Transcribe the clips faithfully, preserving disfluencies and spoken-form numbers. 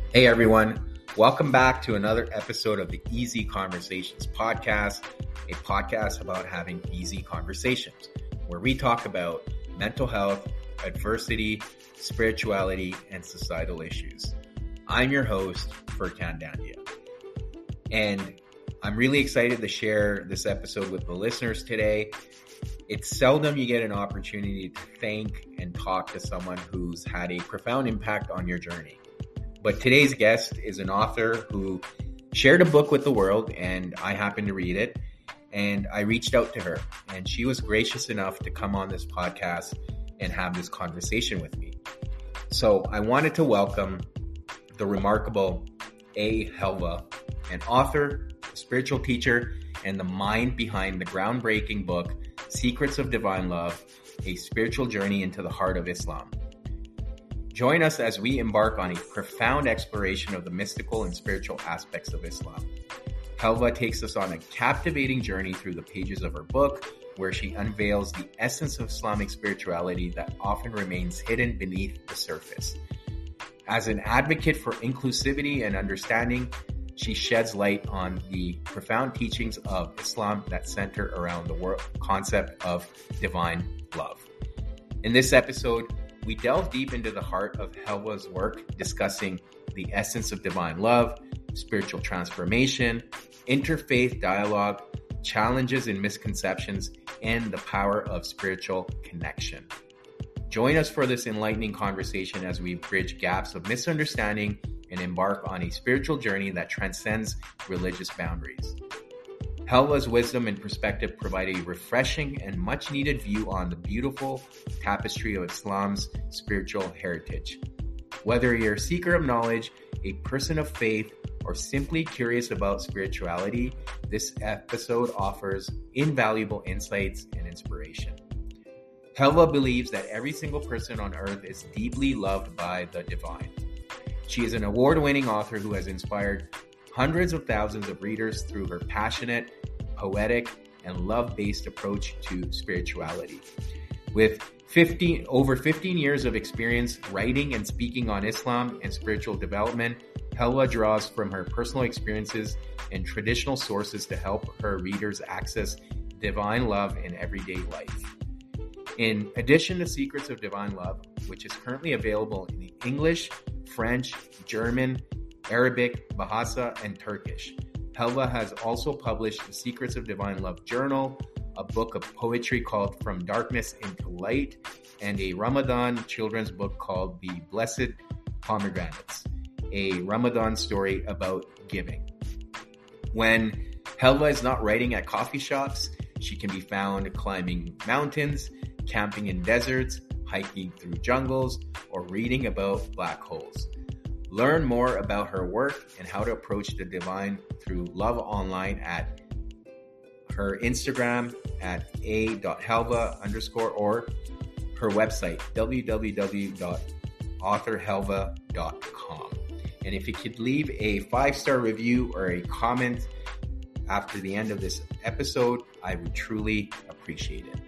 Hey everyone, welcome back to another episode of the Easy Conversations podcast, a podcast about having easy conversations, where we talk about mental health, adversity, spirituality, and societal issues. I'm your host, Furkan Dandia, and I'm really excited to share this episode with the listeners today. It's seldom you get an opportunity to thank and talk to someone who's had a profound impact on your journey. But today's guest is an author who shared a book with the world, and I happened to read it. And I reached out to her, and she was gracious enough to come on this podcast and have this conversation with me. So I wanted to welcome the remarkable A. Helva, an author, a spiritual teacher, and the mind behind the groundbreaking book, Secrets of Divine Love, A Spiritual Journey into the Heart of Islam. Join us as we embark on a profound exploration of the mystical and spiritual aspects of Islam. Helva takes us on a captivating journey through the pages of her book, where she unveils the essence of Islamic spirituality that often remains hidden beneath the surface. As an advocate for inclusivity and understanding, she sheds light on the profound teachings of Islam that center around the world concept of divine love. In this episode, we delve deep into the heart of Helva's work, discussing the essence of divine love, spiritual transformation, interfaith dialogue, challenges and misconceptions, and the power of spiritual connection. Join us for this enlightening conversation as we bridge gaps of misunderstanding and embark on a spiritual journey that transcends religious boundaries. Helva's wisdom and perspective provide a refreshing and much-needed view on the beautiful tapestry of Islam's spiritual heritage. Whether you're a seeker of knowledge, a person of faith, or simply curious about spirituality, this episode offers invaluable insights and inspiration. Helva believes that every single person on earth is deeply loved by the divine. She is an award-winning author who has inspired hundreds of thousands of readers through her passionate, poetic, and love-based approach to spirituality. With fifteen, over fifteen years of experience writing and speaking on Islam and spiritual development, Helva draws from her personal experiences and traditional sources to help her readers access divine love in everyday life. In addition to Secrets of Divine Love, which is currently available in English, French, German, Arabic, Bahasa, and Turkish, Helva has also published the Secrets of Divine Love Journal, a book of poetry called From Darkness into Light, and a Ramadan children's book called The Blessed Pomegranates, a Ramadan story about giving. When Helva is not writing at coffee shops, she can be found climbing mountains, camping in deserts, hiking through jungles, or reading about black holes. Learn more about her work and how to approach the divine through Love Online at her Instagram at a.helva underscore or her website, w w w dot author helva dot com. And if you could leave a five-star review or a comment after the end of this episode, I would truly appreciate it.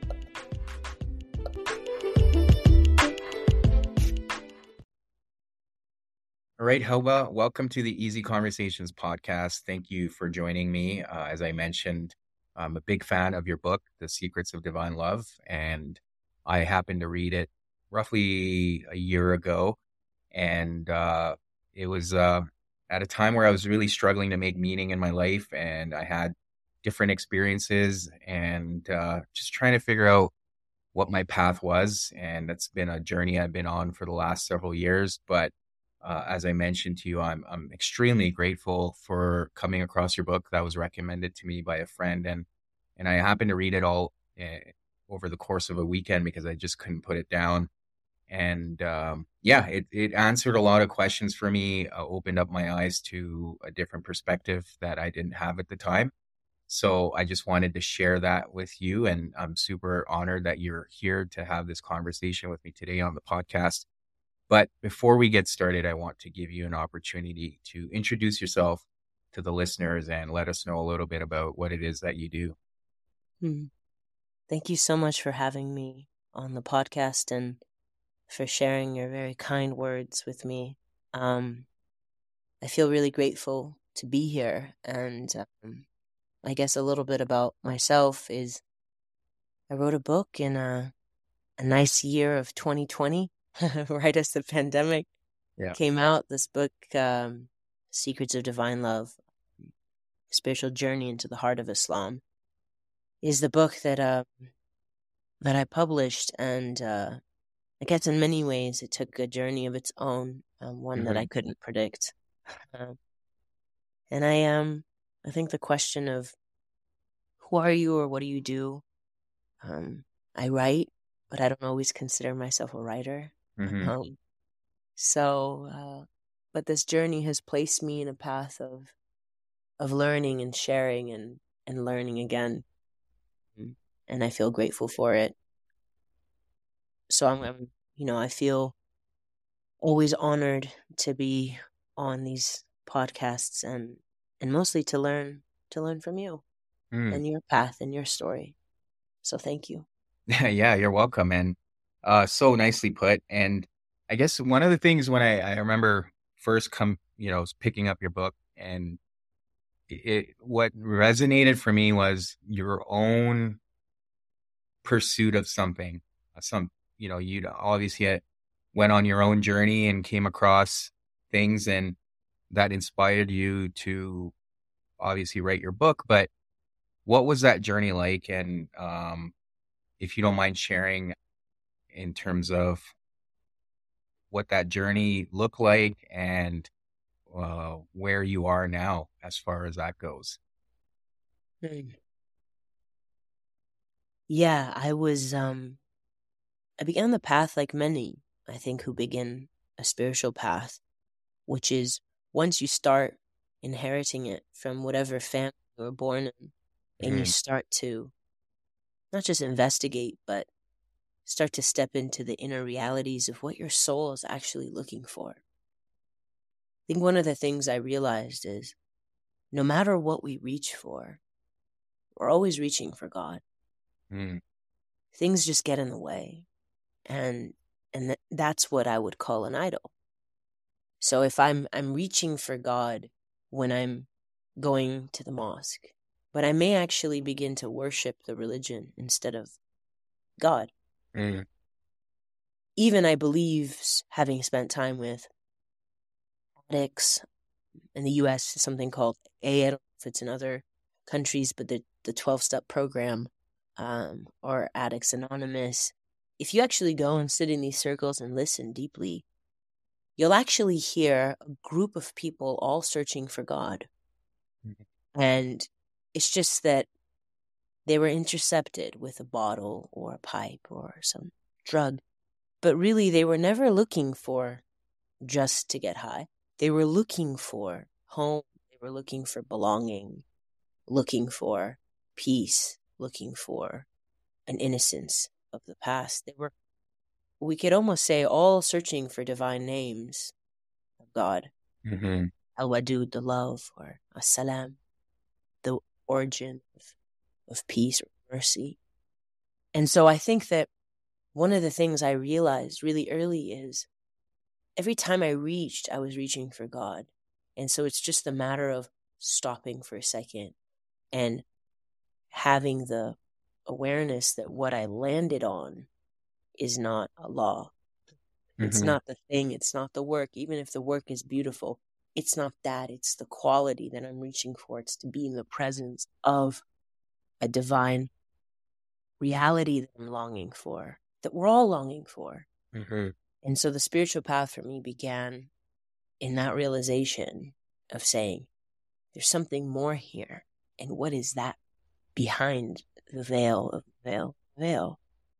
All right, Helva, welcome to the Easy Conversations podcast. Thank you for joining me. Uh, as I mentioned, I'm a big fan of your book, The Secrets of Divine Love, and I happened to read it roughly a year ago. And uh, it was uh, at a time where I was really struggling to make meaning in my life, and I had different experiences and uh, just trying to figure out what my path was. And that's been a journey I've been on for the last several years. But Uh, as I mentioned to you, I'm I'm extremely grateful for coming across your book that was recommended to me by a friend, and and I happened to read it all uh, over the course of a weekend because I just couldn't put it down. And um, yeah, it it answered a lot of questions for me, uh, opened up my eyes to a different perspective that I didn't have at the time. So I just wanted to share that with you, and I'm super honored that you're here to have this conversation with me today on the podcast. But before we get started, I want to give you an opportunity to introduce yourself to the listeners and let us know a little bit about what it is that you do. Hmm. Thank you so much for having me on the podcast and for sharing your very kind words with me. Um, I feel really grateful to be here. And um, I guess a little bit about myself is I wrote a book in a, a nice year of twenty twenty, right as the pandemic Yeah. came out. This book, um, Secrets of Divine Love, Spiritual Journey into the Heart of Islam, is the book that uh, that I published. And uh, I guess in many ways it took a journey of its own, um, one mm-hmm. that I couldn't predict. Um, and I um, I think the question of who are you or what do you do? Um, I write, but I don't always consider myself a writer. Mm-hmm. Um, so, uh, but this journey has placed me in a path of of learning and sharing and, and learning again. And I feel grateful for it. So I'm, I'm, you know, I feel always honored to be on these podcasts and, and mostly to learn, to learn from you mm. and your path and your story. So thank you. Yeah, you're welcome. And uh, so nicely put. And I guess one of the things when I, I remember first come, you know, picking up your book, and it, what resonated for me was your own pursuit of something, some, you know, you obviously went on your own journey and came across things, and that inspired you to obviously write your book. But what was that journey like? And um, if you don't mind sharing in terms of what that journey looked like and uh, where you are now as far as that goes. Yeah, I was, um, I began the path like many, I think, who begin a spiritual path, which is once you start inheriting it from whatever family you were born in, mm-hmm. and you start to not just investigate, but start to step into the inner realities of what your soul is actually looking for. I think one of the things I realized is no matter what we reach for, we're always reaching for God. Mm. Things just get in the way. And and th- that's what I would call an idol. So if I'm I'm reaching for God when I'm going to the mosque, but I may actually begin to worship the religion instead of God. Mm. Even I believe, having spent time with addicts in the U S, something called A, I don't know if it's in other countries, but the, the twelve-step program, um, or Addicts Anonymous, if you actually go and sit in these circles and listen deeply, you'll actually hear a group of people all searching for God. Mm-hmm. And it's just that they were intercepted with a bottle or a pipe or some drug. But really, they were never looking for just to get high. They were looking for home. They were looking for belonging, looking for peace, looking for an innocence of the past. They were, we could almost say, all searching for divine names of God. Mm-hmm. Al-Wadud, the love, or As-Salam, the origin of, of peace or mercy. And so I think that one of the things I realized really early is every time I reached, I was reaching for God. And so it's just a matter of stopping for a second and having the awareness that what I landed on is not Allah. Mm-hmm. It's not the thing. It's not the work. Even if the work is beautiful, it's not that. It's the quality that I'm reaching for. It's to be in the presence of a divine reality that I'm longing for, that we're all longing for. Mm-hmm. And so the spiritual path for me began in that realization of saying, there's something more here. And what is that behind the veil of veil, veil?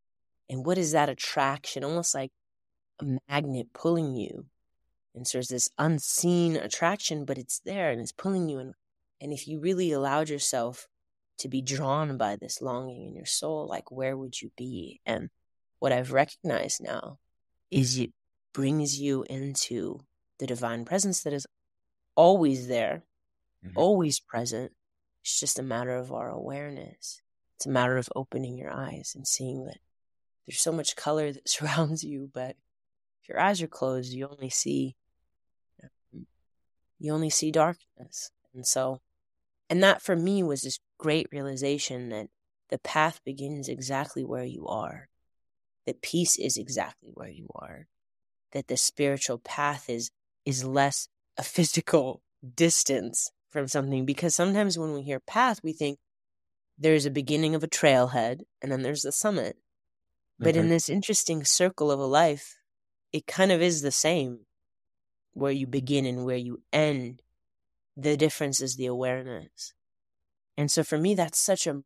And what is that attraction? Almost like a magnet pulling you. And so there's this unseen attraction, but it's there and it's pulling you. And, and if you really allowed yourself to be drawn by this longing in your soul, like, where would you be? And what I've recognized now is it brings you into the divine presence that is always there, mm-hmm. always present. It's just a matter of our awareness. It's a matter of opening your eyes and seeing that there's so much color that surrounds you, but if your eyes are closed, you only see, you only see darkness. And so, and that for me was this great realization that the path begins exactly where you are, that peace is exactly where you are, that the spiritual path is is less a physical distance from something. Because sometimes when we hear path, we think there's a beginning of a trailhead and then there's the summit. But Mm-hmm. in this interesting circle of a life, it kind of is the same. Where you begin and where you end, the difference is the awareness. And so for me, that's such a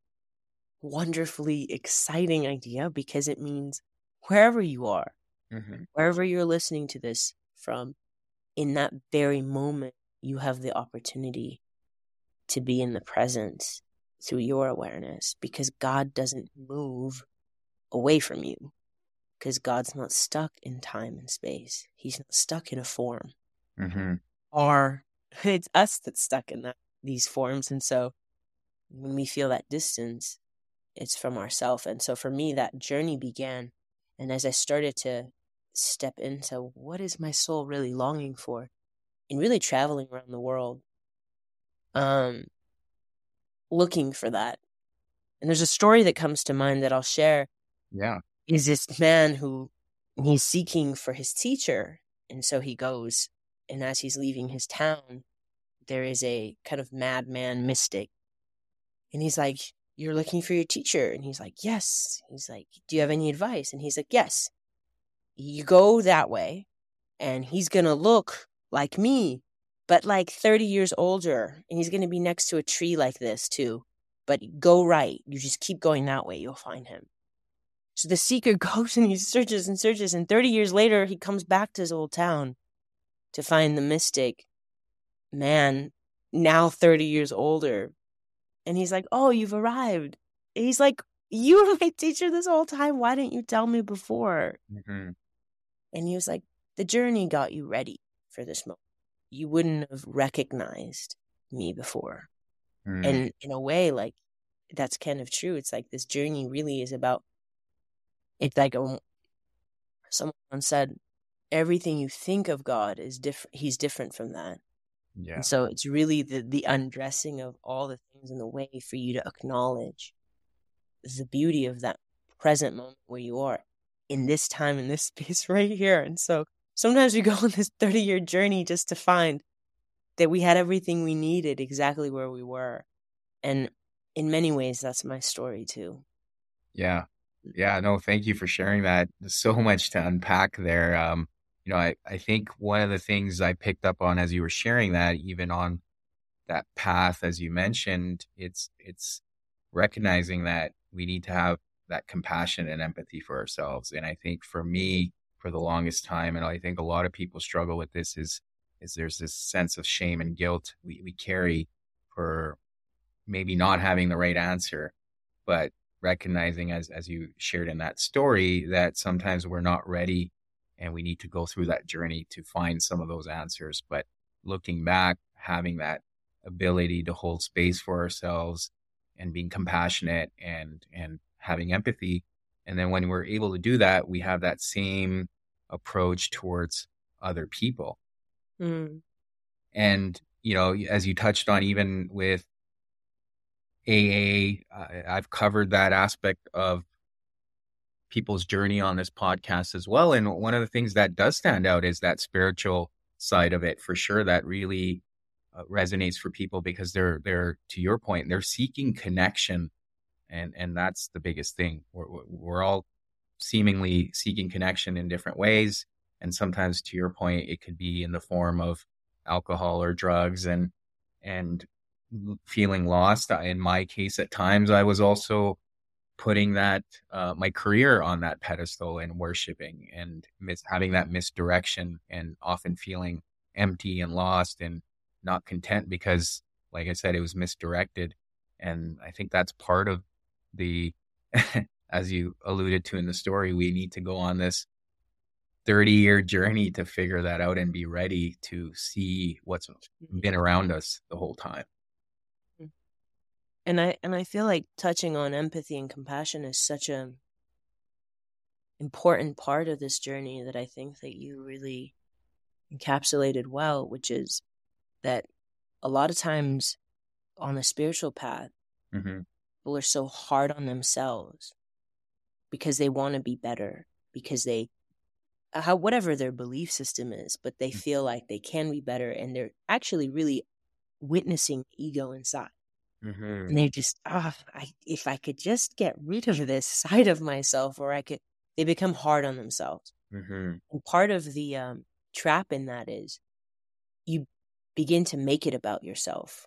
wonderfully exciting idea, because it means wherever you are, Mm-hmm. wherever you're listening to this from, in that very moment, you have the opportunity to be in the present through your awareness, because God doesn't move away from you, because God's not stuck in time and space. He's not stuck in a form. Mm-hmm. Or it's us that's stuck in that these forms. And so when we feel that distance, it's from ourself. And so for me, that journey began. And as I started to step into what is my soul really longing for, and really traveling around the world, um, looking for that. And there's a story that comes to mind that I'll share. Yeah. Is this man who he's seeking for his teacher. And so he goes, and as he's leaving his town, there is a kind of madman mystic. And he's like, "You're looking for your teacher?" And he's like, "Yes." He's like, "Do you have any advice?" And he's like, "Yes. You go that way, and he's going to look like me, but like thirty years older. And he's going to be next to a tree like this too. But go right. You just keep going that way. You'll find him." So the seeker goes and he searches and searches. And thirty years later, he comes back to his old town to find the mystic man, now thirty years older. And he's like, "Oh, you've arrived." And he's like, "You were my teacher this whole time. Why didn't you tell me before?" Mm-hmm. And he was like, "The journey got you ready for this moment. You wouldn't have recognized me before." Mm-hmm. And in a way, like, that's kind of true. It's like this journey really is about, it's like a, someone once said, everything you think of God is different. He's different from that. Yeah. And so it's really the, the undressing of all the things in the way for you to acknowledge the beauty of that present moment where you are in this time, in this space right here. And so sometimes we go on this thirty-year journey just to find that we had everything we needed exactly where we were. And in many ways, that's my story too. Yeah. Yeah. No, thank you for sharing that. There's so much to unpack there. Um, you know, I, I think one of the things I picked up on as you were sharing that, even on that path, as you mentioned, it's, it's recognizing that we need to have that compassion and empathy for ourselves. And I think for me, for the longest time, and I think a lot of people struggle with this, is, is there's this sense of shame and guilt we, we carry for maybe not having the right answer, but recognizing, as as you shared in that story, that sometimes we're not ready and we need to go through that journey to find some of those answers. But looking back, having that ability to hold space for ourselves and being compassionate and and having empathy. And then when we're able to do that, we have that same approach towards other people. Mm. And, you know, as you touched on, even with A A, uh, I've covered that aspect of people's journey on this podcast as well. And one of the things that does stand out is that spiritual side of it, for sure, that really uh, resonates for people, because they're, they're, to your point, they're seeking connection. And, and that's the biggest thing. We're, we're all seemingly seeking connection in different ways. And sometimes, to your point, it could be in the form of alcohol or drugs, and, and feeling lost. In my case, at times, I was also putting that, uh, my career on that pedestal and worshiping and mis- having that misdirection, and often feeling empty and lost and not content because, like I said, it was misdirected. And I think that's part of the, as you alluded to in the story, we need to go on this thirty year journey to figure that out and be ready to see what's been around us the whole time. And I and I feel like touching on empathy and compassion is such a important part of this journey that I think that you really encapsulated well, which is that a lot of times on the spiritual path, Mm-hmm. people are so hard on themselves because they want to be better, because they, how whatever their belief system is, but they feel like they can be better, and they're actually really witnessing ego inside. Mm-hmm. And they're just, ah, oh, I, if I could just get rid of this side of myself, or I could, they become hard on themselves. Mm-hmm. And part of the um, trap in that is you begin to make it about yourself.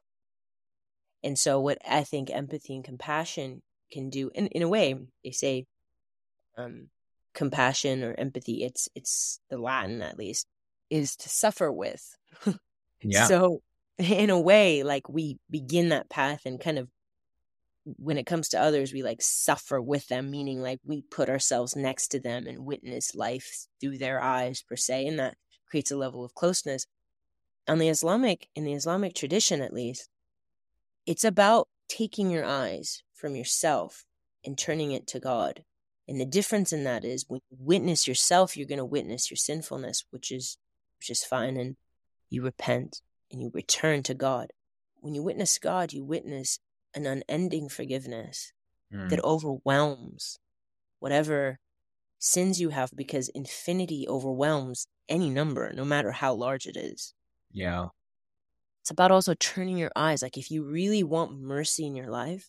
And so what I think empathy and compassion can do, in, in a way, they say um, compassion or empathy, it's it's the Latin at least, is to suffer with. Yeah. So in a way, like we begin that path and kind of, when it comes to others, we like suffer with them, meaning like we put ourselves next to them and witness life through their eyes per se. And that creates a level of closeness. On the Islamic, in the Islamic tradition, at least, it's about taking your eyes from yourself and turning it to God. And the difference in that is when you witness yourself, you're going to witness your sinfulness, which is, which is fine. And you repent and you return to God. When you witness God, you witness an unending forgiveness mm. that overwhelms whatever sins you have, because infinity overwhelms any number, no matter how large it is. Yeah. It's about also turning your eyes. Like if you really want mercy in your life,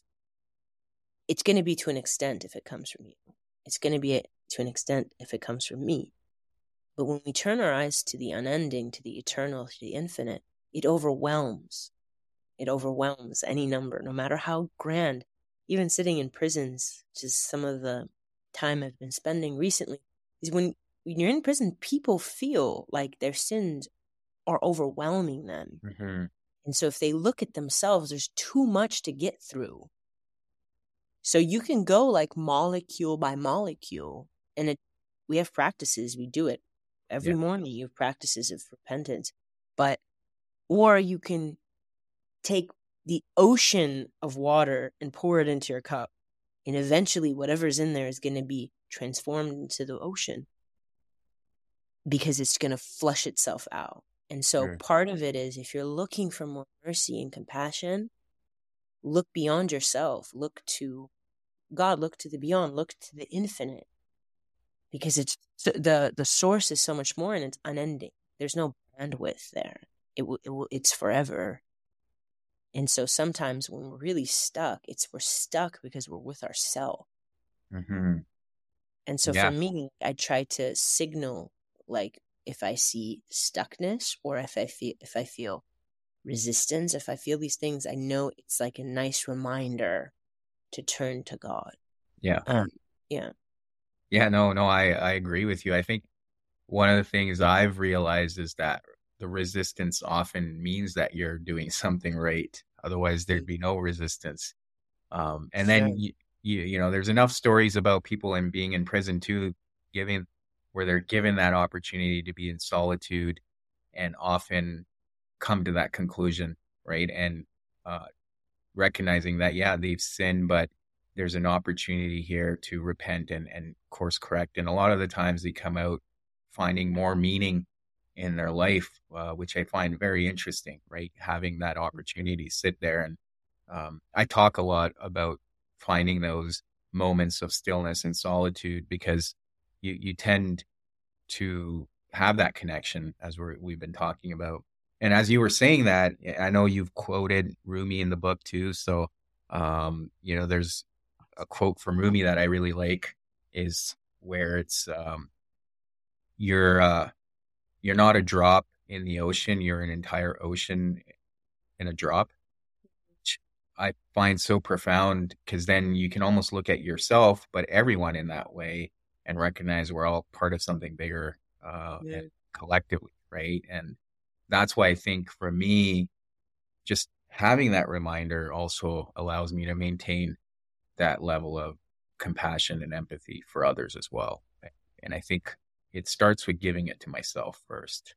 it's going to be to an extent if it comes from you. It's going to be a, to an extent if it comes from me. But when we turn our eyes to the unending, to the eternal, to the infinite, it overwhelms. It overwhelms any number, no matter how grand. Even sitting in prisons, which is some of the time I've been spending recently, is when, when you're in prison, people feel like their sins are overwhelming them. Mm-hmm. And so if they look at themselves, there's too much to get through. So you can go like molecule by molecule. And it, we have practices, we do it. Every yeah. morning you have practices of repentance. But, or you can take the ocean of water and pour it into your cup. And eventually whatever's in there is going to be transformed into the ocean, because it's going to flush itself out. And so sure. part of it is, if you're looking for more mercy and compassion, look beyond yourself, look to God, look to the beyond, look to the infinite, because it's the, the source is so much more, and it's unending. There's no bandwidth there. It will, it will, it's forever. And so sometimes when we're really stuck, it's we're stuck because we're with ourselves. Mm-hmm. And so yeah. for me, I try to signal, like if I see stuckness, or if I feel if I feel resistance, if I feel these things, I know it's like a nice reminder to turn to God. Yeah. Um, yeah. Yeah, no, no, I, I agree with you. I think one of the things I've realized is that the resistance often means that you're doing something right. Otherwise, there'd be no resistance. Um, and then, sure. you, you, you know, there's enough stories about people in being in prison too, giving, where they're given that opportunity to be in solitude and often come to that conclusion, right? And uh, recognizing that, yeah, they've sinned, but there's an opportunity here to repent and, and course correct. And a lot of the times they come out finding more meaning in their life, uh, which I find very interesting, right? Having that opportunity to sit there. And um, I talk a lot about finding those moments of stillness and solitude, because you, you tend to have that connection, as we're, we've been talking about. And as you were saying that, I know you've quoted Rumi in the book too. So, um, you know, there's a quote from Rumi that I really like, is where it's, um, you're, uh, you're not a drop in the ocean, you're an entire ocean in a drop, which I find so profound, because then you can almost look at yourself, but everyone in that way, and recognize we're all part of something bigger, uh, yeah. and collectively. Right. And that's why I think for me, just having that reminder also allows me to maintain that level of compassion and empathy for others as well. And I think it starts with giving it to myself first.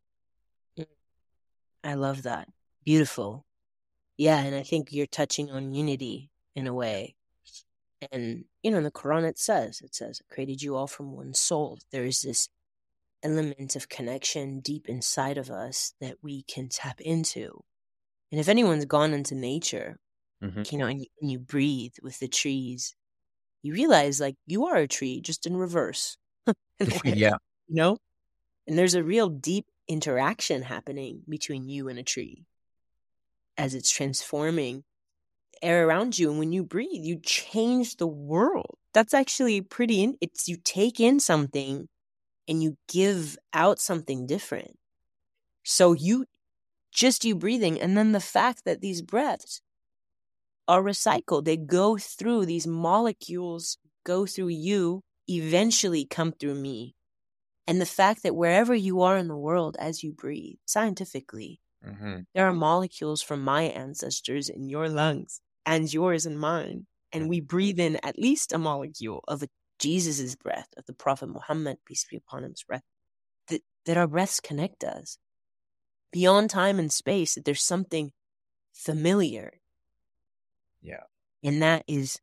I love that. Beautiful. Yeah, and I think you're touching on unity in a way. And, you know, in the Quran it says, it says, I created you all from one soul. There is this element of connection deep inside of us that we can tap into. And if anyone's gone into nature, Mm-hmm. you know, and you, and you breathe with the trees, you realize like you are a tree just in reverse in a way, Yeah. you know? And there's a real deep interaction happening between you and a tree as it's transforming air around you. And when you breathe, you change the world. That's actually pretty, in, it's you take in something and you give out something different. So you, just you breathing, and then the fact that these breaths are recycled, they go through, these molecules go through you, eventually come through me. And the fact that wherever you are in the world as you breathe, scientifically, Mm-hmm. there are molecules from my ancestors in your lungs and yours and mine. And we breathe in at least a molecule of a, Jesus's breath, of the Prophet Muhammad, peace be upon him's breath, that, that our breaths connect us. Beyond time and space, that there's something familiar. Yeah. And that is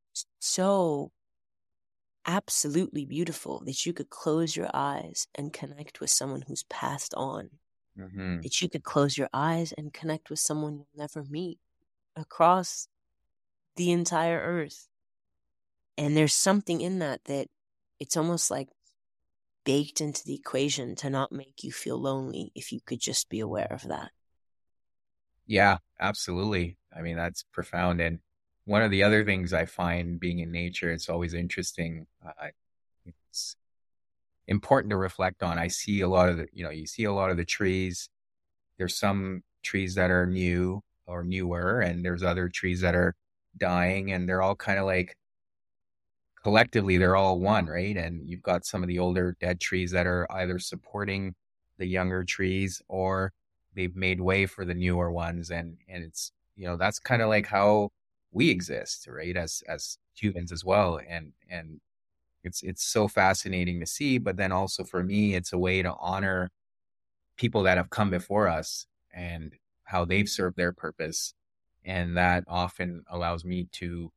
so absolutely beautiful that you could close your eyes and connect with someone who's passed on. Mm-hmm. That you could close your eyes and connect with someone you'll never meet across the entire earth. And there's something in that that it's almost like baked into the equation to not make you feel lonely if you could just be aware of that. Yeah, absolutely. I mean, that's profound. And one of the other things I find being in nature, it's always interesting. Uh, it's important to reflect on. I see a lot of the, you know, you see a lot of the trees. There's some trees that are new or newer, and there's other trees that are dying, and they're all kind of like collectively, they're all one, right? And you've got some of the older dead trees that are either supporting the younger trees or they've made way for the newer ones. And, and it's, you know, that's kind of like how we exist, right? As, as humans as well. And, and it's, it's so fascinating to see, but then also for me, it's a way to honor people that have come before us and how they've served their purpose. And that often allows me to,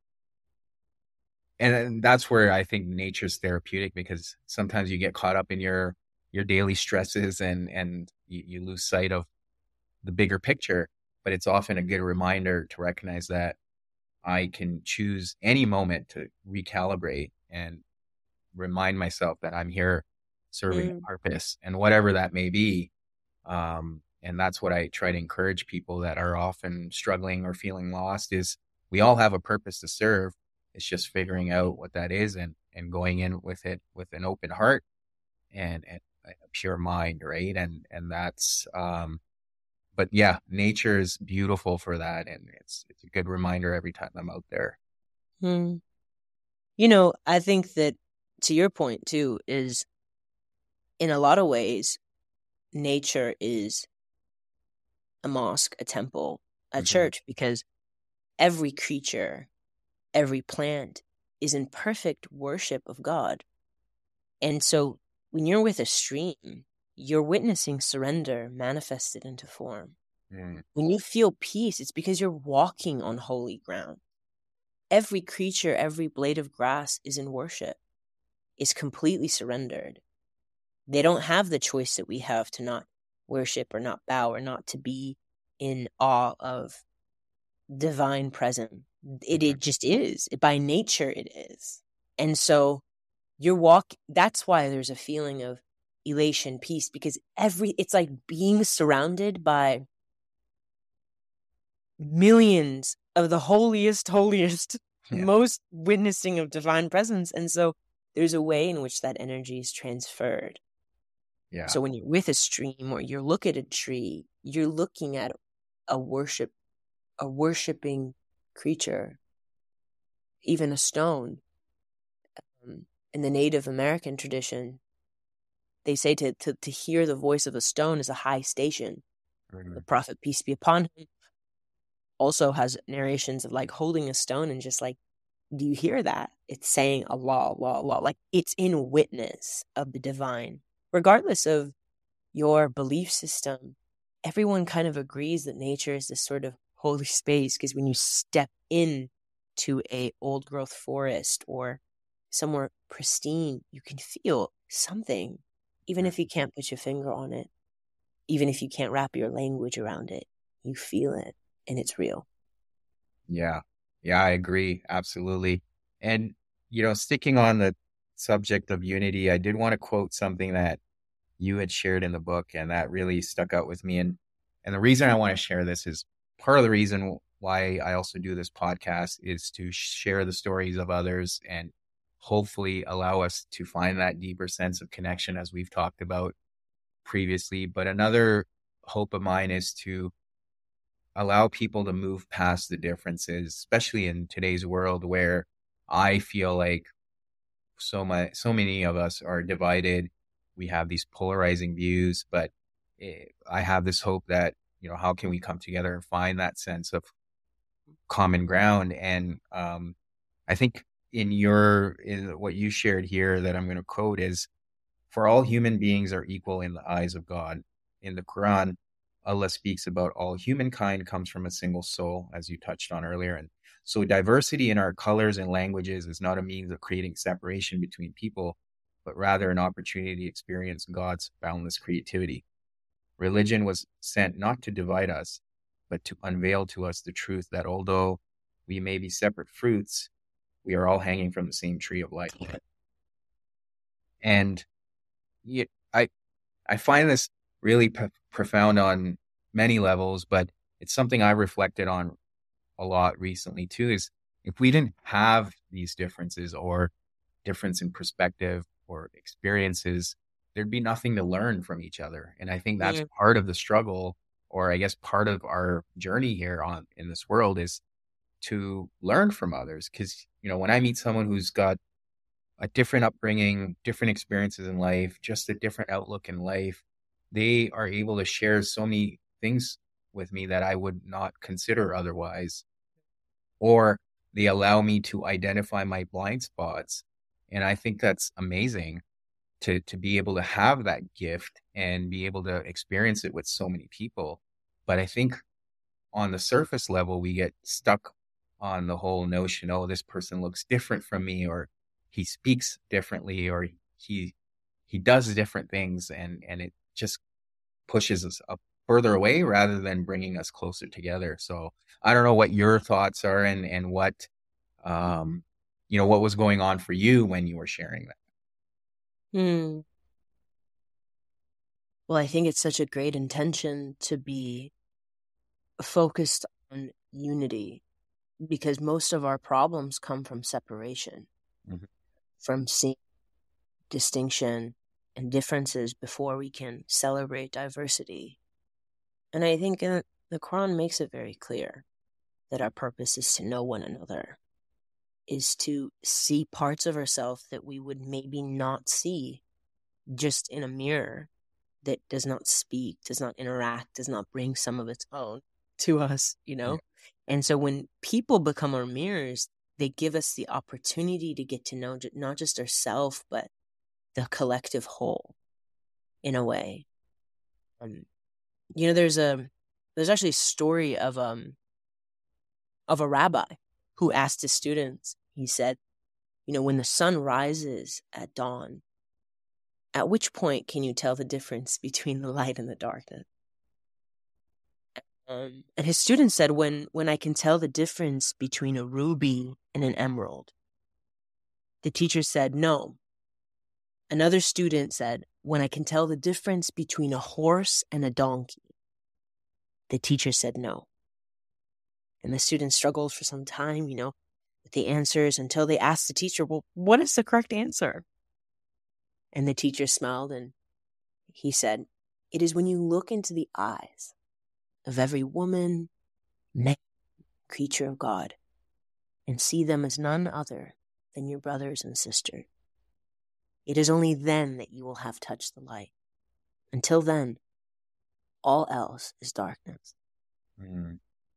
and that's where I think nature's therapeutic, because sometimes you get caught up in your, your daily stresses and, and you, you lose sight of the bigger picture, but it's often a good reminder to recognize that I can choose any moment to recalibrate and remind myself that I'm here serving Mm. a purpose, and whatever that may be. Um, and that's what I try to encourage people that are often struggling or feeling lost is we all have a purpose to serve. It's just figuring out what that is and, and going in with it with an open heart and, and a pure mind. Right. And, and that's, um, but yeah, nature is beautiful for that. And it's, it's a good reminder every time I'm out there. Mm. You know, I think that to your point too, is in a lot of ways, nature is a mosque, a temple, a Mm-hmm. church, because every creature, every plant is in perfect worship of God. And so when you're with a stream, you're witnessing surrender manifested into form. Mm. When you feel peace, it's because you're walking on holy ground. Every creature, every blade of grass is in worship, is completely surrendered. They don't have the choice that we have to not worship or not bow or not to be in awe of divine presence. It, it just is. By nature, it is. And so you're walk. That's why there's a feeling of elation, peace, because every it's like being surrounded by millions of the holiest, holiest, Yeah. most witnessing of divine presence. And so there's a way in which that energy is transferred. Yeah. So when you're with a stream or you look at a tree, you're looking at a worship, a worshiping creature, even a stone. Um, in the Native American tradition, they say to, to, to hear the voice of a stone is a high station. Mm-hmm. The Prophet, peace be upon him, also has narrations of like holding a stone and just like, do you hear that? It's saying Allah, Allah, Allah. Like it's in witness of the divine. Regardless of your belief system, everyone kind of agrees that nature is this sort of holy space, because when you step in to a old growth forest or somewhere pristine, you can feel something, even if you can't put your finger on it, even if you can't wrap your language around it. you feel it, and it's real. Yeah. Yeah, I agree. Absolutely. And, you know, sticking on the subject of unity, I did want to quote something that you had shared in the book, and that really stuck out with me. And, and the reason I want to share this is part of the reason why I also do this podcast is to share the stories of others and hopefully allow us to find that deeper sense of connection as we've talked about previously. But another hope of mine is to allow people to move past the differences, especially in today's world where I feel like so much, so many of us are divided. We have these polarizing views, but it, I have this hope that, you know, how can we come together and find that sense of common ground? And um, I think in your, in what you shared here that I'm going to quote is, for all human beings are equal in the eyes of God. In the Quran, Allah speaks about all humankind comes from a single soul, as you touched on earlier. And so diversity in our colors and languages is not a means of creating separation between people, but rather an opportunity to experience God's boundless creativity. Religion was sent not to divide us, but to unveil to us the truth that although we may be separate fruits, we are all hanging from the same tree of life. And yeah, I I find this really p- profound on many levels, but it's something I reflected on a lot recently too. Is if we didn't have these differences or difference in perspective or experiences, there'd be nothing to learn from each other. And I think that's Mm. part of the struggle, or I guess part of our journey here on in this world is to learn from others. Because you know, when I meet someone who's got a different upbringing, different experiences in life, just a different outlook in life, they are able to share so many things with me that I would not consider otherwise. Or they allow me to identify my blind spots. And I think that's amazing to to be able to have that gift and be able to experience it with so many people. But I think on the surface level, we get stuck on the whole notion, oh, this person looks different from me, or he speaks differently, or he he does different things, and and it just pushes us up further away rather than bringing us closer together. So I don't know what your thoughts are, and and what um you know what was going on for you when you were sharing that. Hmm. Well, I think it's such a great intention to be focused on unity, because most of our problems come from separation, Mhm. from seeing distinction and differences before we can celebrate diversity. And I think uh, the Quran makes it very clear that our purpose is to know one another, is to see parts of ourselves that we would maybe not see just in a mirror, that does not speak, does not interact, does not bring some of its own to us, you Yeah. know? And so when people become our mirrors, they give us the opportunity to get to know ju- not just ourselves, but the collective whole in a way. Um, you know, there's a there's actually a story of um of a rabbi who asked his students. He said, you know, when the sun rises at dawn, at which point can you tell the difference between the light and the darkness? Um, and his student said, when when I can tell the difference between a ruby and an emerald. The teacher said, no. Another student said, when I can tell the difference between a horse and a donkey. The teacher said, no. And the student struggled for some time, you know, with the answers until they asked the teacher, well, what is the correct answer? And the teacher smiled and he said, it is when you look into the eyes of every woman, man, creature of God, and see them as none other than your brothers and sisters. It is only then that you will have touched the light. Until then, all else is darkness. Mm.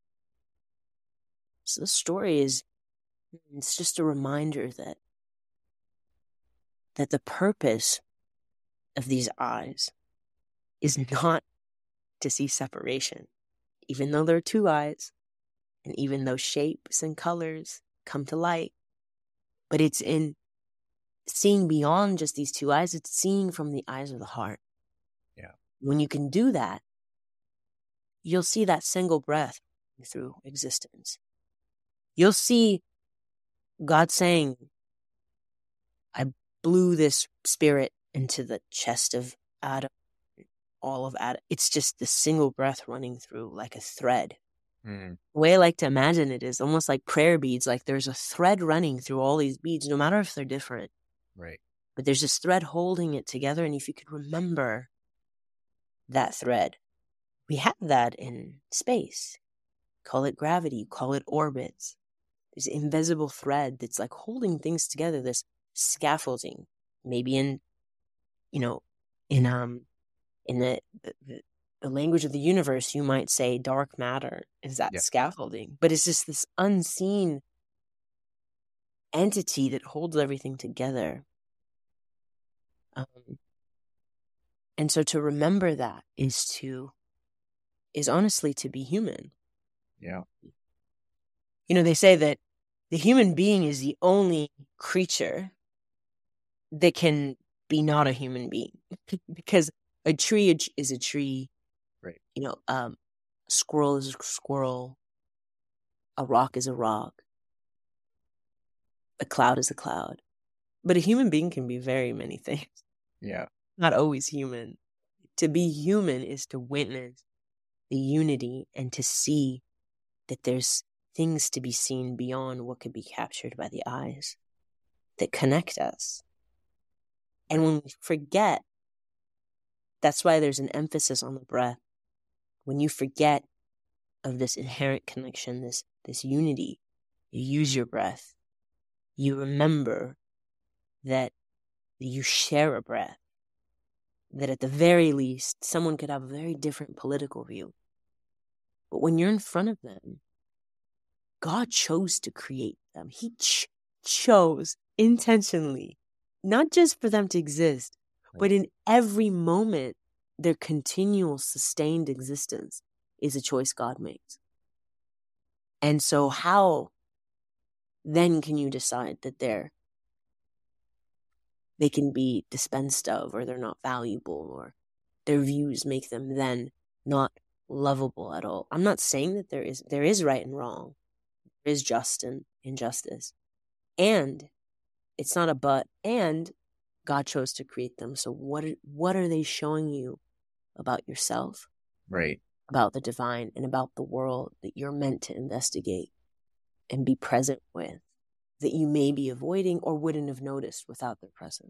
So the story is, it's just a reminder that that the purpose of these eyes is not to see separation, even though there are two eyes, and even though shapes and colors come to light. But it's in seeing beyond just these two eyes, it's seeing from the eyes of the heart. Yeah. When you can do that, you'll see that single breath through existence. You'll see God saying, I blew this spirit into the chest of Adam, all of Adam. It's just the single breath running through like a thread. Mm. The way I like to imagine it is almost like prayer beads, like there's a thread running through all these beads, no matter if they're different. Right. But there's this thread holding it together, and if you could remember that thread, we have that in space. Call it gravity, call it orbits. There's an invisible thread that's like holding things together, this scaffolding. Maybe in, you know, in um, in the the, the language of the universe, you might say dark matter is that yeah. scaffolding. But it's just this unseen entity that holds everything together. Um, and so to remember that is to, is honestly to be human. Yeah. You know, they say that the human being is the only creature that can be not a human being because a tree is a tree. Right. You know, um, a squirrel is a squirrel. A rock is a rock. A cloud is a cloud. But a human being can be very many things. Yeah. Not always human. To be human is to witness the unity and to see that there's things to be seen beyond what could be captured by the eyes that connect us. And when we forget, that's why there's an emphasis on the breath. When you forget of this inherent connection, this, this unity, you use your breath. You remember that you share a breath. That at the very least, someone could have a very different political view. But when you're in front of them, God chose to create them. He ch- chose intentionally, not just for them to exist, right. but in every moment, their continual sustained existence is a choice God makes. And so how then can you decide that they're, they can be dispensed of, or they're not valuable, or their views make them then not lovable at all? I'm not saying that there is, there is right and wrong. There is just and injustice. And it's not a but, and God chose to create them. So what are, what are they showing you about yourself? Right. About the divine and about the world that you're meant to investigate and be present with, that you may be avoiding or wouldn't have noticed without their presence.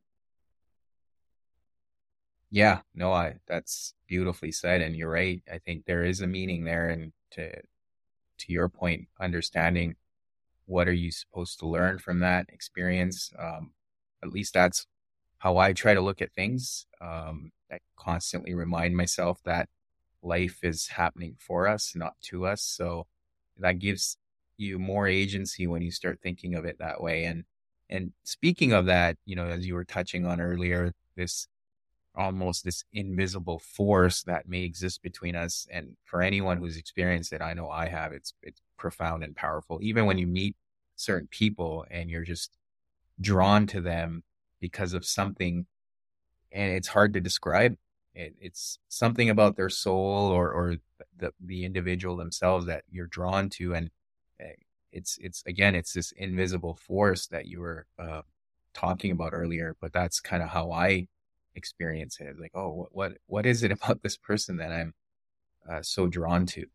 Yeah, no, I that's beautifully said, and you're right. I think there is a meaning there, and to to your point, understanding what are you supposed to learn from that experience. Um, at least that's how I try to look at things. Um, I constantly remind myself that life is happening for us, not to us. So that gives you more agency when you start thinking of it that way. And and speaking of that, you know, as you were touching on earlier, this almost this invisible force that may exist between us. And for anyone who's experienced it, I know I have, it's it's profound and powerful. Even when you meet certain people and you're just drawn to them because of something, and it's hard to describe. It, it's something about their soul or or the the individual themselves that you're drawn to, and it's it's again it's this invisible force that you were uh, talking about earlier. But that's kind of how I experience it. It's like, oh, what what what is it about this person that I'm uh, so drawn to?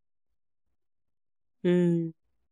Hmm.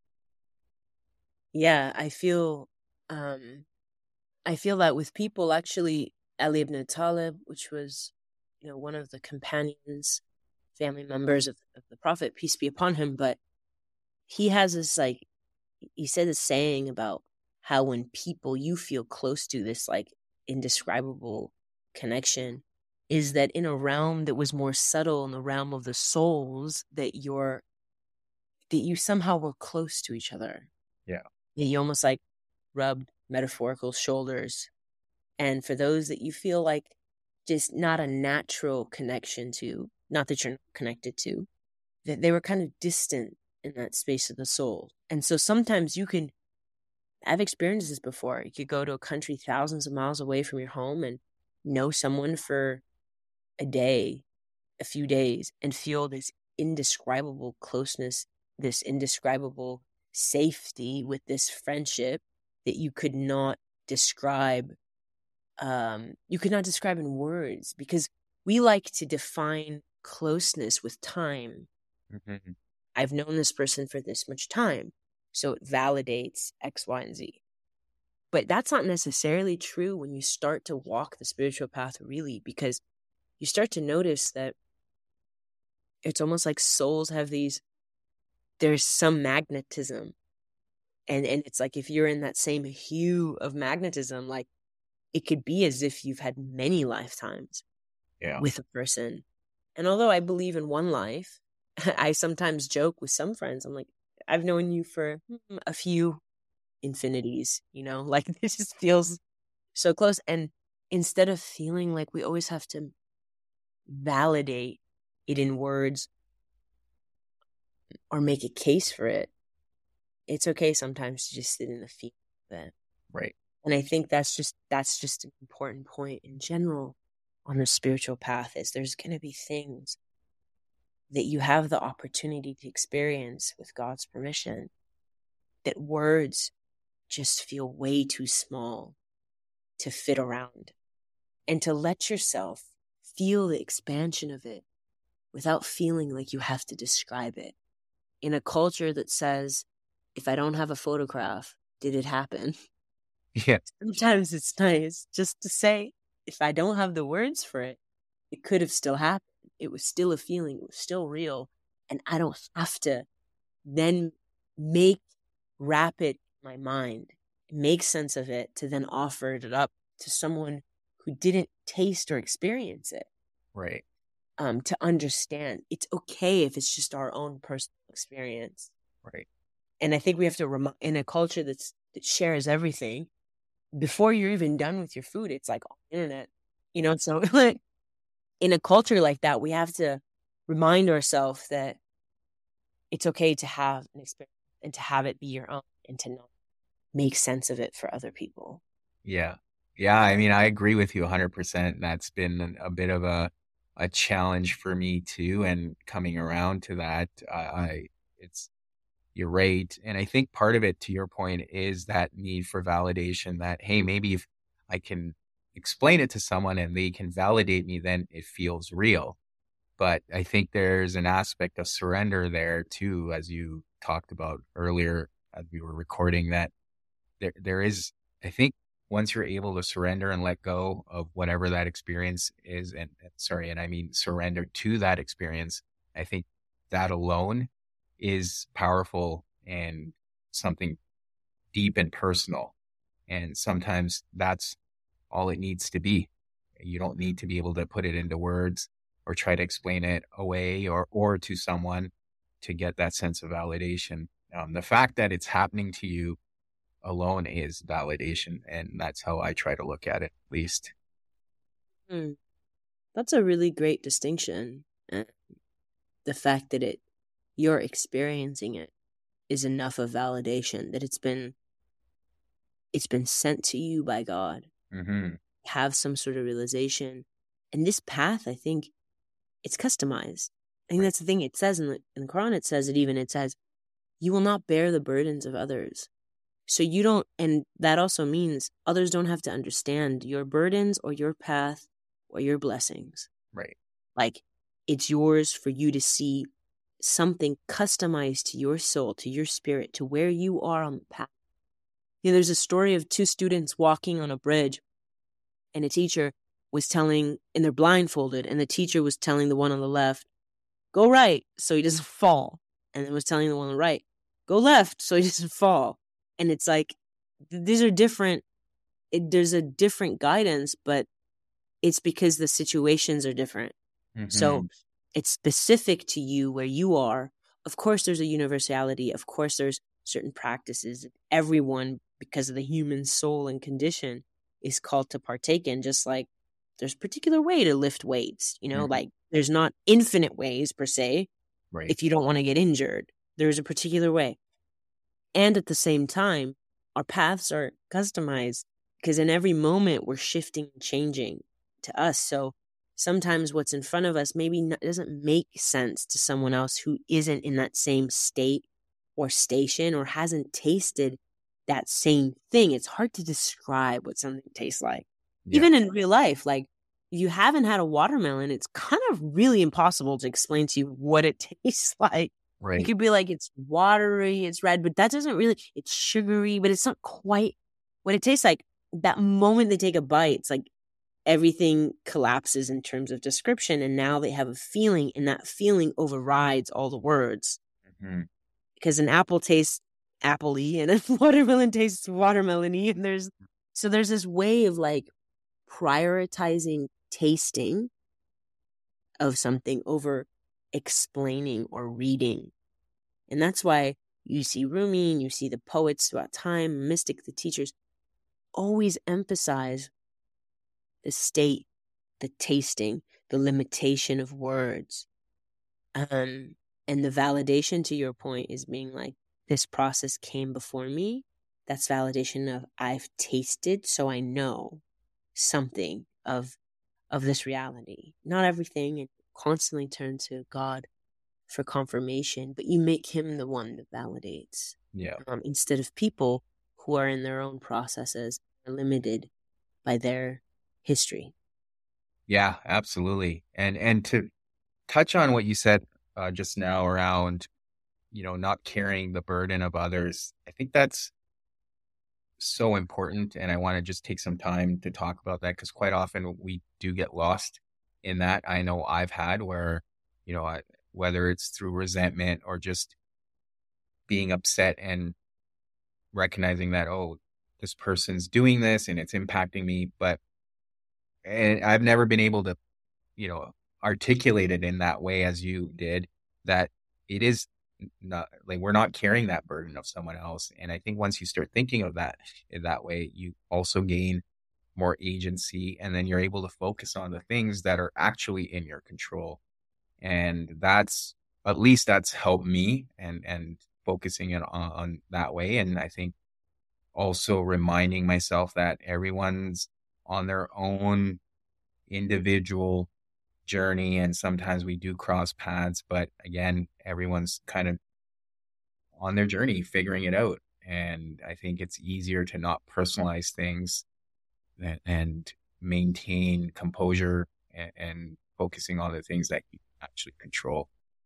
Yeah, I feel, um, I feel that with people. Actually, Ali ibn Talib, which was, you know, one of the companions, family members of, of the Prophet, peace be upon him, but he has this, like, he said this saying about how when people you feel close to, this like indescribable connection, is that in a realm that was more subtle, in the realm of the souls, that you're, that you somehow were close to each other. Yeah. That you almost like rubbed metaphorical shoulders. And for those that you feel like just not a natural connection to, not that you're not connected to, that they were kind of distant in that space of the soul. And so sometimes you can, I've experienced this before. You could go to a country thousands of miles away from your home and know someone for a day, a few days, and feel this indescribable closeness, this indescribable safety with this friendship that you could not describe. Um, you could not describe in words, because we like to define closeness with time. Mm-hmm. I've known this person for this much time, so it validates X, Y, and Z. But that's not necessarily true when you start to walk the spiritual path, really, because you start to notice that it's almost like souls have these, there's some magnetism. And, and it's like if you're in that same hue of magnetism, like it could be as if you've had many lifetimes Yeah. with a person. And although I believe in one life, I sometimes joke with some friends, I'm like, I've known you for a few infinities, you know, like this just feels so close. And instead of feeling like we always have to validate it in words or make a case for it, it's okay sometimes to just sit in the feeling of it. Right. And I think that's just that's just an important point in general on the spiritual path, is there's going to be things that you have the opportunity to experience with God's permission that words just feel way too small to fit around. And to let yourself feel the expansion of it without feeling like you have to describe it. In a culture that says, if I don't have a photograph, did it happen? Yeah. Sometimes it's nice just to say, if I don't have the words for it, it could have still happened. It was still a feeling. It was still real. And I don't have to then make, wrap it in my mind, make sense of it to then offer it up to someone who didn't taste or experience it. Right. Um, to understand it's okay if it's just our own personal experience. Right. And I think we have to remind, in a culture that's, that shares everything, before you're even done with your food, it's like on the internet, you know? So in a culture like that, we have to remind ourselves that it's okay to have an experience and to have it be your own and to not make sense of it for other people. Yeah. Yeah. I mean, I agree with you one hundred percent. That's been a bit of a, a challenge for me too. And coming around to that, I, I it's, you're right. And I think part of it, to your point, is that need for validation that, hey, maybe if I can explain it to someone and they can validate me, then it feels real. But I think there's an aspect of surrender there too, as you talked about earlier as we were recording, that there there is, I think once you're able to surrender and let go of whatever that experience is, and, and sorry, and I mean surrender to that experience, I think that alone is powerful and something deep and personal. And sometimes that's all it needs to be. You don't need to be able to put it into words or try to explain it away or, or to someone to get that sense of validation. Um, the fact that it's happening to you alone is validation. And that's how I try to look at it, at least. Mm. That's a really great distinction. Uh, the fact that it, you're experiencing it is enough of validation that it's been, it's been sent to you by God. Mm-hmm. Have some sort of realization. And this path, I think, it's customized. I think that's the thing. It says in the, in the Quran, it says it even, it says, you will not bear the burdens of others. So you don't, and that also means others don't have to understand your burdens or your path or your blessings. Right. Like, it's yours for you to see something customized to your soul, to your spirit, to where you are on the path. You know, there's a story of two students walking on a bridge, and a teacher was telling, and they're blindfolded, and the teacher was telling the one on the left, go right, so he doesn't fall. And then was telling the one on the right, go left, so he doesn't fall. And it's like, th- these are different, it, there's a different guidance, but it's because the situations are different. Mm-hmm. So it's specific to you where you are. Of course, there's a universality. Of course, there's certain practices that everyone, because of the human soul and condition, is called to partake in, just like there's a particular way to lift weights, you know, mm-hmm. like there's not infinite ways per se. Right. If you don't want to get injured, there's a particular way. And at the same time, our paths are customized because in every moment we're shifting and changing to us. So sometimes what's in front of us maybe not, doesn't make sense to someone else who isn't in that same state or station or hasn't tasted that same thing. It's hard to describe what something tastes like. Yeah. Even in real life, like if you haven't had a watermelon, it's kind of really impossible to explain to you what it tastes like. Right. You could be like, it's watery, it's red, but that doesn't really, it's sugary, but it's not quite what it tastes like. That moment they take a bite, it's like everything collapses in terms of description. And now they have a feeling, and that feeling overrides all the words. Mm-hmm. Because an apple tastes apple-y and a watermelon tastes watermelon-y. And there's, so there's this way of like prioritizing tasting of something over explaining or reading. And that's why you see Rumi and you see the poets throughout time, mystic, the teachers, always emphasize the state, the tasting, the limitation of words. Um, and the validation, to your point, is being like, this process came before me. That's validation of I've tasted, so I know something of of this reality. Not everything, and constantly turn to God for confirmation, but you make him the one that validates. Yeah. Um, instead of people who are in their own processes, are limited by their history. Yeah, absolutely. And and to touch on what you said uh, just now around, you know, not carrying the burden of others, I think that's so important. And I want to just take some time to talk about that, because quite often we do get lost in that. I know I've had where, you know, I, whether it's through resentment or just being upset and recognizing that, oh, this person's doing this and it's impacting me. But and I've never been able to, you know, articulate it in that way as you did, that it is not like we're not carrying that burden of someone else. And I think once you start thinking of that in that way, you also gain more agency, and then you're able to focus on the things that are actually in your control. And that's, at least that's helped me, and, and focusing it on, on that way. And I think also reminding myself that everyone's on their own individual journey, and sometimes we do cross paths, but again, everyone's kind of on their journey figuring it out. And I think it's easier to not personalize things and, and maintain composure and, and focusing on the things that you actually control.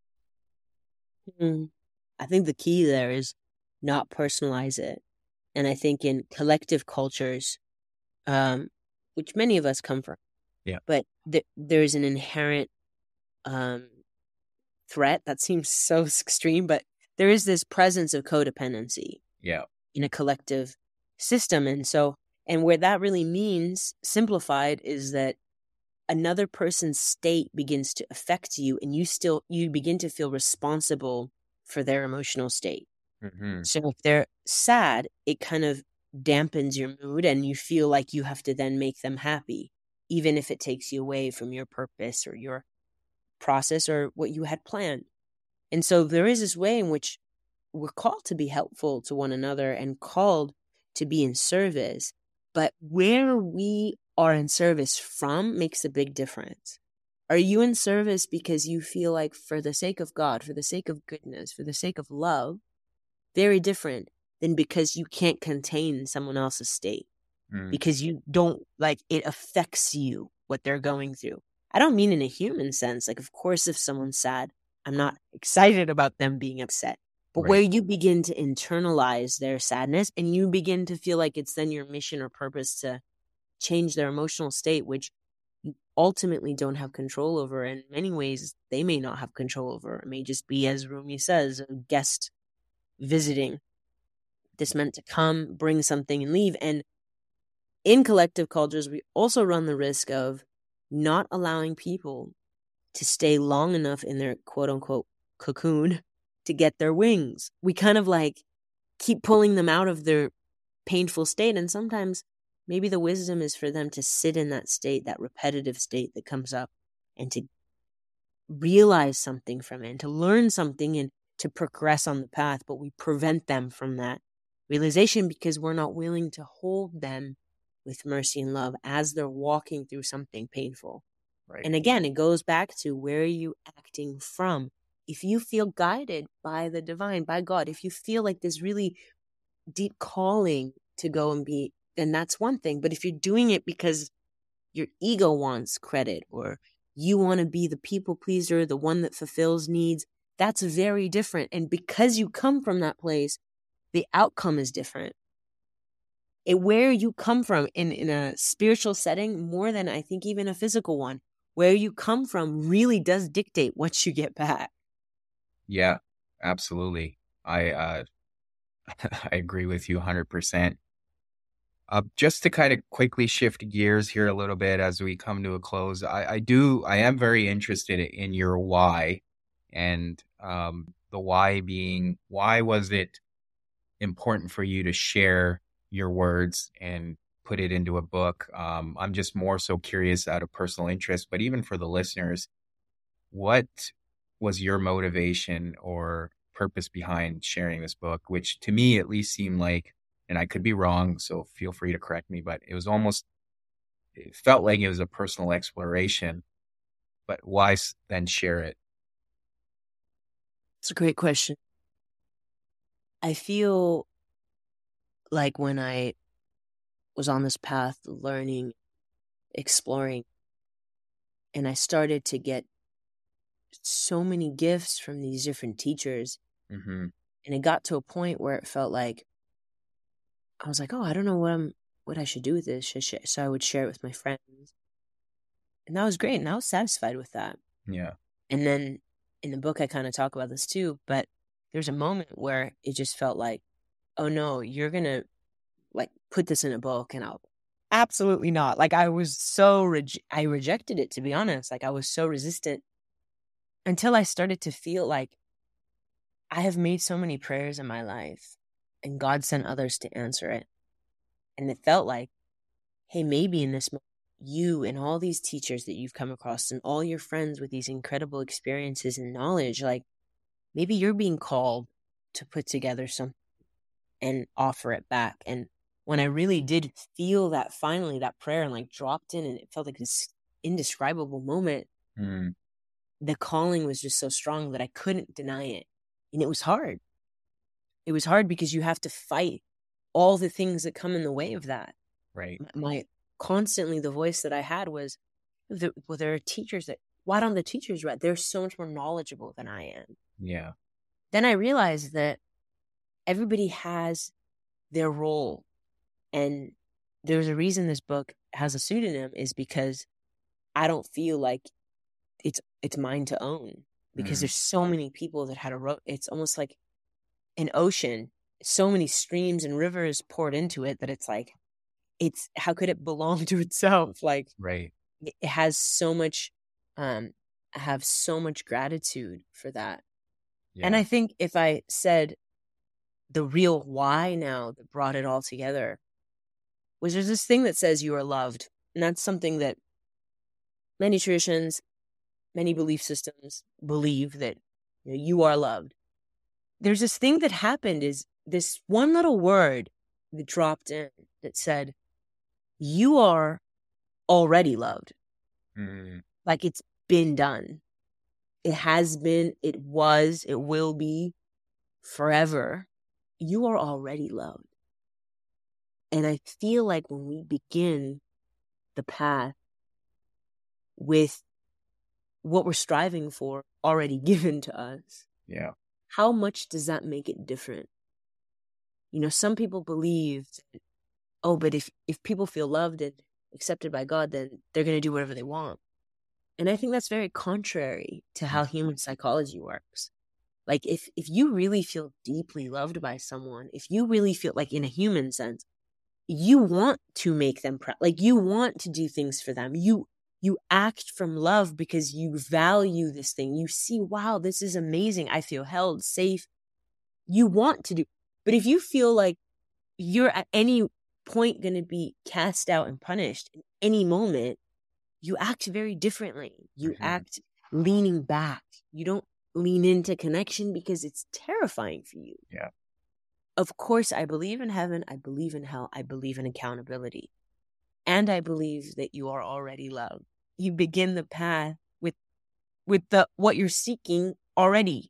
Mm-hmm. I think the key there is not personalize it. And I think in collective cultures, um, which many of us come from, yeah, but th- there's an inherent um, threat that seems so extreme, but there is this presence of codependency, yeah, in a collective system. And so, and where that really means, simplified, is that another person's state begins to affect you, and you still, you begin to feel responsible for their emotional state. Mm-hmm. So if they're sad, it kind of dampens your mood, and you feel like you have to then make them happy, even if it takes you away from your purpose or your process or what you had planned. And so there is this way in which we're called to be helpful to one another and called to be in service. But where we are in service from makes a big difference. Are you in service because you feel like, for the sake of God, for the sake of goodness, for the sake of love? Very different than because you can't contain someone else's state. Mm. Because you don't, like, it affects you, what they're going through. I don't mean in a human sense. Like, of course, if someone's sad, I'm not excited about them being upset. But right. Where you begin to internalize their sadness, and you begin to feel like it's then your mission or purpose to change their emotional state, which you ultimately don't have control over. In many ways, they may not have control over. It may just be, as Rumi says, a guest visiting. This meant to come, bring something, and leave. And in collective cultures, we also run the risk of not allowing people to stay long enough in their quote-unquote cocoon to get their wings. We kind of like keep pulling them out of their painful state. And sometimes maybe the wisdom is for them to sit in that state, that repetitive state that comes up, and to realize something from it, and to learn something, and to progress on the path. But we prevent them from that realization because we're not willing to hold them with mercy and love as they're walking through something painful. Right. And again, it goes back to, where are you acting from? If you feel guided by the divine, by God, if you feel like this really deep calling to go and be, then that's one thing. But if you're doing it because your ego wants credit, or you want to be the people pleaser, the one that fulfills needs, that's very different. And because you come from that place, the outcome is different. It, where you come from in, in a spiritual setting, more than I think even a physical one, where you come from really does dictate what you get back. Yeah, absolutely. I uh, I agree with you one hundred percent. Uh, just to kind of quickly shift gears here a little bit as we come to a close, I, I do, I am very interested in your why, and um, the why being, why was it important for you to share your words and put it into a book? Um, I'm just more so curious out of personal interest, but even for the listeners, what was your motivation or purpose behind sharing this book, which to me at least seemed like, and I could be wrong, so feel free to correct me, but it was almost, it felt like it was a personal exploration, but why s- then share it? It's a great question. I feel like when I was on this path, learning, exploring, and I started to get so many gifts from these different teachers, Mm-hmm. and it got to a point where it felt like I was like, oh, I don't know what I'm, what I should do with this. Should, should, so I would share it with my friends, and that was great, and I was satisfied with that. Yeah. And then in the book, I kind of talk about this too, but there's a moment where it just felt like, oh no, you're gonna like put this in a book, and I'll absolutely not. Like I was so rege- I rejected it, to be honest. Like I was so resistant, until I started to feel like I have made so many prayers in my life, and God sent others to answer it. And it felt like, hey, maybe in this moment, you and all these teachers that you've come across and all your friends with these incredible experiences and knowledge, like maybe you're being called to put together something and offer it back. And when I really did feel that, finally, that prayer and like dropped in, and it felt like this indescribable moment, Mm. the calling was just so strong that I couldn't deny it. And it was hard. It was hard because you have to fight all the things that come in the way of that. Right. My constantly, the voice that I had was, well, there are teachers that, why don't the teachers read? They're so much more knowledgeable than I am. Yeah. Then I realized that everybody has their role. And there's a reason this book has a pseudonym, is because I don't feel like it's it's mine to own, because Mm. there's so many people that had a ro- it's almost like an ocean, so many streams and rivers poured into it, that it's like, it's, how could it belong to itself? Like Right. it has so much, um I have so much gratitude for that. Yeah. And I think if I said the real why now that brought it all together, was there's this thing that says you are loved. And that's something that many traditions, many belief systems believe, that you know, you are loved. There's this thing that happened, is this one little word that dropped in that said, you are already loved. Mm. Like it's been done. It has been, it was, it will be forever. You are already loved. And I feel like when we begin the path with what we're striving for already given to us, Yeah. how much does that make it different? You know, some people believe, oh, but if, if people feel loved and accepted by God, then they're going to do whatever they want. And I think that's very contrary to how human psychology works. Like if, if you really feel deeply loved by someone, if you really feel like, in a human sense, you want to make them proud, like you want to do things for them. You, you act from love because you value this thing. You see, wow, this is amazing. I feel held, safe. You want to do, but if you feel like you're at any point going to be cast out and punished in any moment, you act very differently. You Mhm. act leaning back. You don't lean into connection because it's terrifying for you. Yeah. Of course, I believe in heaven. I believe in hell. I believe in accountability. And I believe that you are already loved. you begin the path with with the what you're seeking already.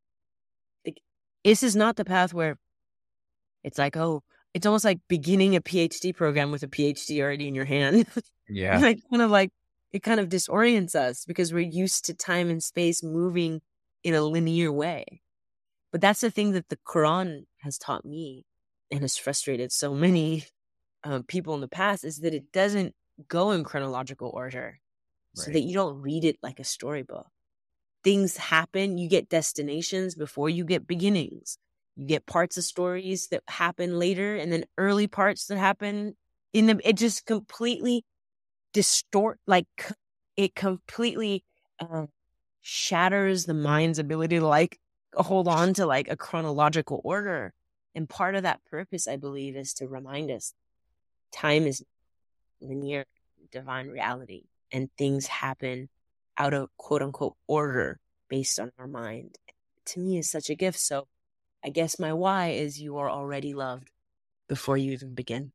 Like, this is not the path where it's like, oh, it's almost like beginning a PhD program with a PhD already in your hand. Yeah. Like, kind of like, it kind of disorients us because we're used to time and space moving in a linear way. But that's the thing that the Quran has taught me and has frustrated so many um, people in the past, is that it doesn't go in chronological order, so Right. that you don't read it like a storybook. Things happen, you get destinations before you get beginnings. You get parts of stories that happen later, and then early parts that happen in them. It just completely distort, like it completely um, shatters the mind's ability to like hold on to like a chronological order. And part of that purpose, I believe, is to remind us time is linear, divine reality, and things happen out of quote unquote order based on our mind. To me, is such a gift. So I guess my why is you are already loved before you even begin.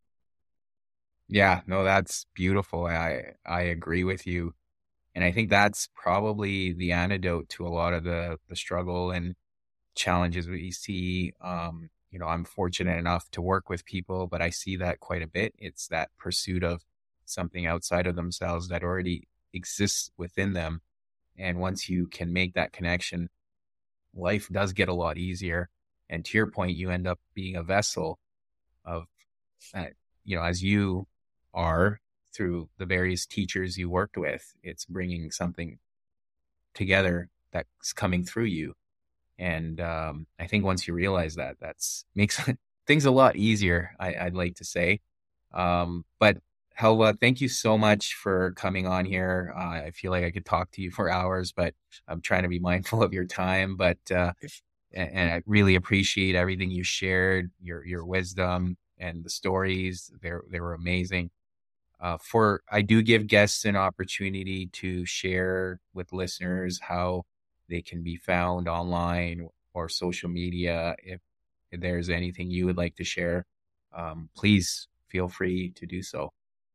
Yeah, no, that's beautiful. I I agree with you. And I think that's probably the antidote to a lot of the the struggle and challenges we see. Um, you know, I'm fortunate enough to work with people, but I see that quite a bit. It's that pursuit of something outside of themselves that already exists within them. And once you can make that connection, life does get a lot easier. And to your point, you end up being a vessel of, uh, you know, as you are through the various teachers you worked with, it's bringing something together that's coming through you. And um, I think once you realize that, that's makes things a lot easier, I, I'd like to say. Um, but Helwa, thank you so much for coming on here. Uh, I feel like I could talk to you for hours, but I'm trying to be mindful of your time. But uh, and, and I really appreciate everything you shared, your your wisdom and the stories. They're they were amazing. Uh, for I do give guests an opportunity to share with listeners how they can be found online or social media. If, if there's anything you would like to share, um, please feel free to do so.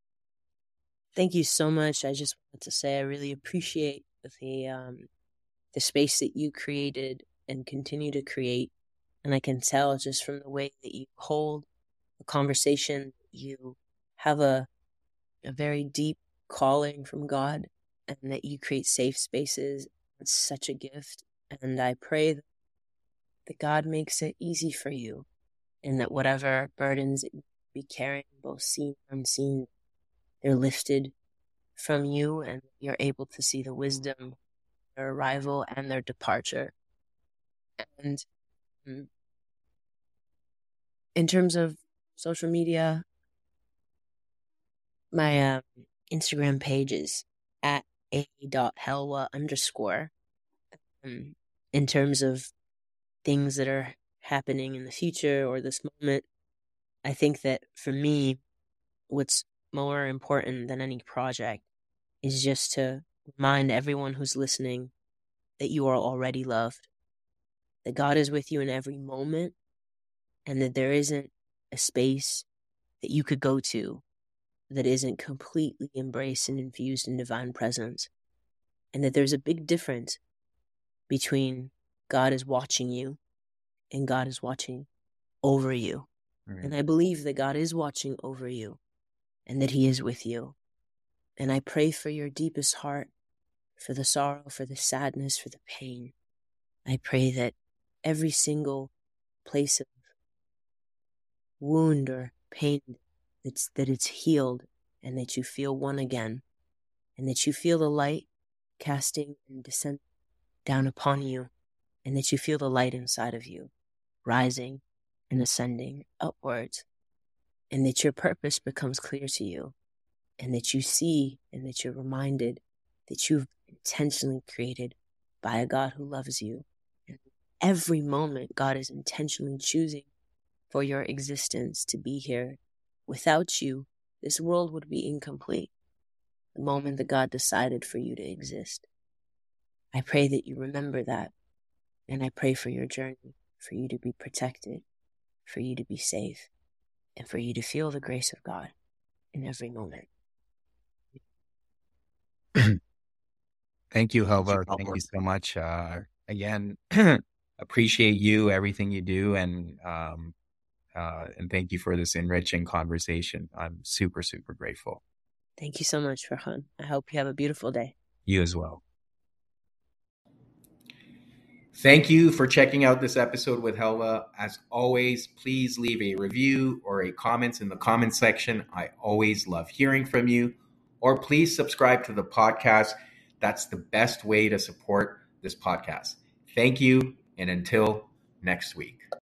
Thank you so much. I just wanted to say I really appreciate the um, the space that you created and continue to create. And I can tell just from the way that you hold a conversation, you have a, a very deep calling from God, and that you create safe spaces. It's such a gift. And I pray that God makes it easy for you, and that whatever burdens that you be carrying, both seen and unseen, they're lifted from you, and you're able to see the wisdom, their arrival and their departure. And in terms of social media, my um, Instagram page is at a.helwa underscore. Um, in terms of things that are happening in the future or this moment, I think that for me, what's more important than any project is just to remind everyone who's listening that you are already loved, that God is with you in every moment, and that there isn't a space that you could go to that isn't completely embraced and infused in divine presence. And that there's a big difference between God is watching you and God is watching over you. Right. And I believe that God is watching over you and that He is with you. And I pray for your deepest heart, for the sorrow, for the sadness, for the pain. I pray that every single place of wound or pain, it's, that it's healed, and that you feel one again, and that you feel the light casting and descending down upon you, and that you feel the light inside of you rising and ascending upwards, and that your purpose becomes clear to you, and that you see and that you're reminded that you've intentionally created by a God who loves you. And every moment, God is intentionally choosing for your existence to be here. Without you, this world would be incomplete. The moment that God decided for you to exist. I pray that you remember that, and I pray for your journey, for you to be protected, for you to be safe, and for you to feel the grace of God in every moment. Thank you, Helva. Thank you so much. Uh, again, appreciate you, everything you do, and um, uh, and thank you for this enriching conversation. I'm super, super grateful. Thank you so much, Farhan. I hope you have a beautiful day. You as well. Thank you for checking out this episode with Helva. As always, please leave a review or a comment in the comment section. I always love hearing from you. Or please subscribe to the podcast. That's the best way to support this podcast. Thank you, and until next week.